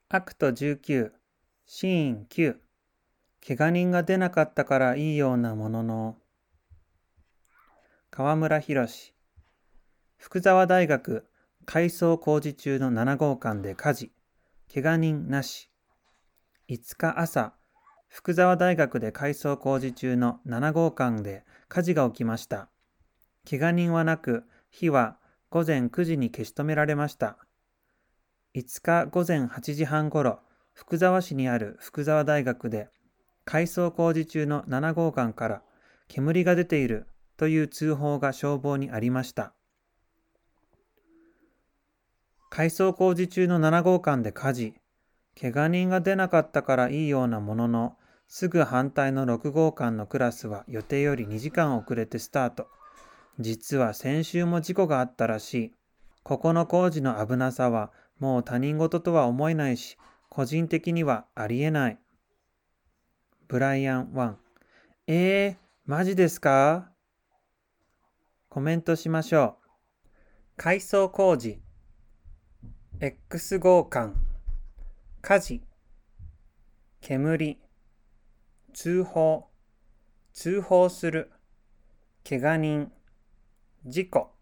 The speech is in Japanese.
アクト19、シーン9、怪我人が出なかったからいいようなものの、河村博。福沢大学改装工事中の7号館で火事、怪我人なし。5日朝、福沢大学で改装工事中の7号館で火事が起きました。怪我人はなく、火は午前9時に消し止められました。5日午前8時半ごろ、福沢市にある福沢大学で改装工事中の7号館から煙が出ているという通報が消防にありました。改装工事中の7号館で火事、怪我人が出なかったからいいようなものの、すぐ反対の6号館のクラスは予定より2時間遅れてスタート。実は先週も事故があったらしい。ここの工事の危なさはもう他人事とは思えないし、個人的にはありえない。ブライアン1。マジですか？コメントしましょう。改装工事、X 号館、火事、煙、通報、通報する、怪我人、事故。